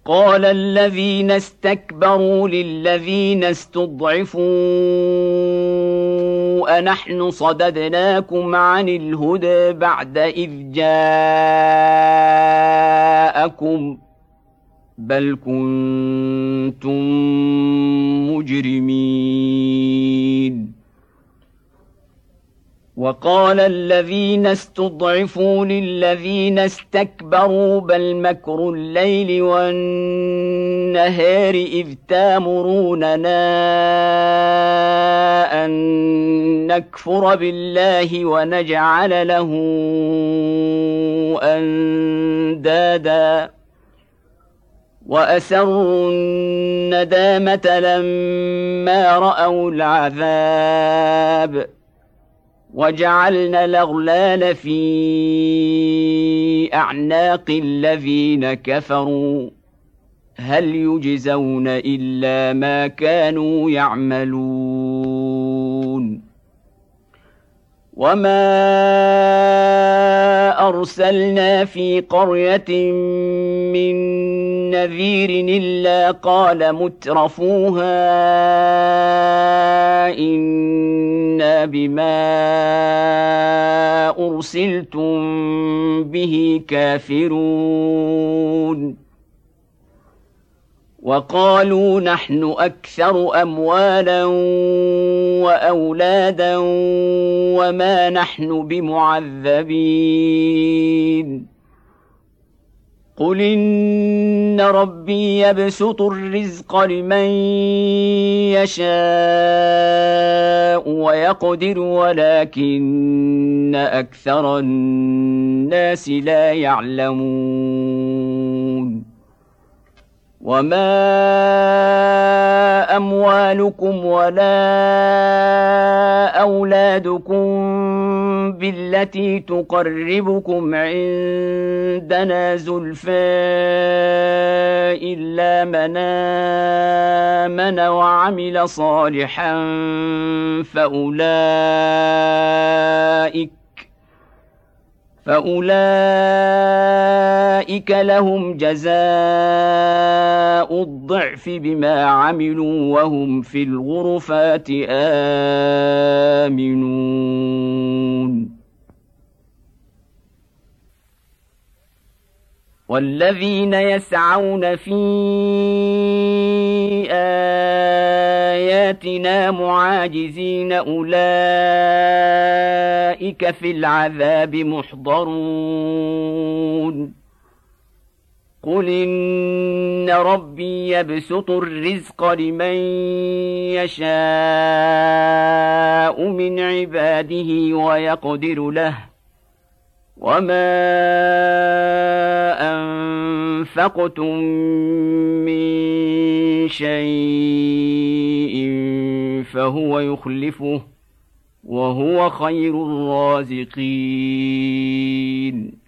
قال الذين استكبروا للذين استضعفوا أنحن صددناكم عن الهدى بعد إذ جاءكم بل كنتم مجرمين. وقال الذين استضعفوا للذين استكبروا بل مكر الليل والنهار إذ تامروننا أن نكفر بالله ونجعل له أندادا وأسروا الندامة لما رأوا العذاب وجعلنا الأغلال في أعناق الذين كفروا هل يجزون إلا ما كانوا يعملون. وما أرسلنا في قرية من نذير إلا قال مترفوها إنا بما أرسلتم به كافرون وقالوا نحن أكثر أموالا وأولادا وما نحن بمعذبين. قل إن ربي يبسط الرزق لمن يشاء ويقدر ولكن أكثر الناس لا يعلمون. وما أموالكم ولا أولادكم بالتي تقربكم عندنا زلفى إلا من آمن وعمل صالحا فأولئك لهم جزاء الضعف بما عملوا وهم في الغرفات آمنون. والذين يسعون في آياتنا معاجزين أولئك في العذاب محضرون. قل إن ربي يبسط الرزق لمن يشاء من عباده ويقدر له وما أنفقتم من شيء فهو يخلفه وهو خير الرازقين.